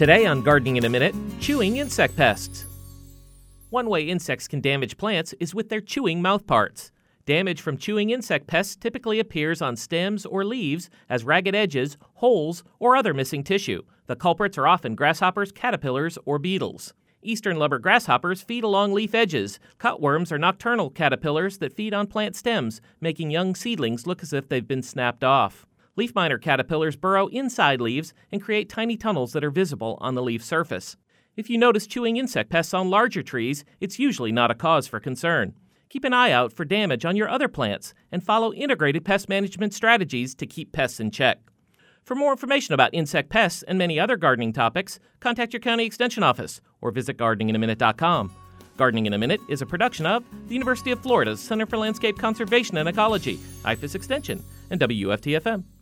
Today on Gardening in a Minute, chewing insect pests. One way insects can damage plants is with their chewing mouthparts. Damage from chewing insect pests typically appears on stems or leaves as ragged edges, holes, or other missing tissue. The culprits are often grasshoppers, caterpillars, or beetles. Eastern lubber grasshoppers feed along leaf edges. Cutworms are nocturnal caterpillars that feed on plant stems, making young seedlings look as if they've been snapped off. Leaf miner caterpillars burrow inside leaves and create tiny tunnels that are visible on the leaf surface. If you notice chewing insect pests on larger trees, it's usually not a cause for concern. Keep an eye out for damage on your other plants and follow integrated pest management strategies to keep pests in check. For more information about insect pests and many other gardening topics, contact your county extension office or visit gardeninginaminute.com. Gardening in a Minute is a production of the University of Florida's Center for Landscape Conservation and Ecology, IFAS Extension, and WFTFM.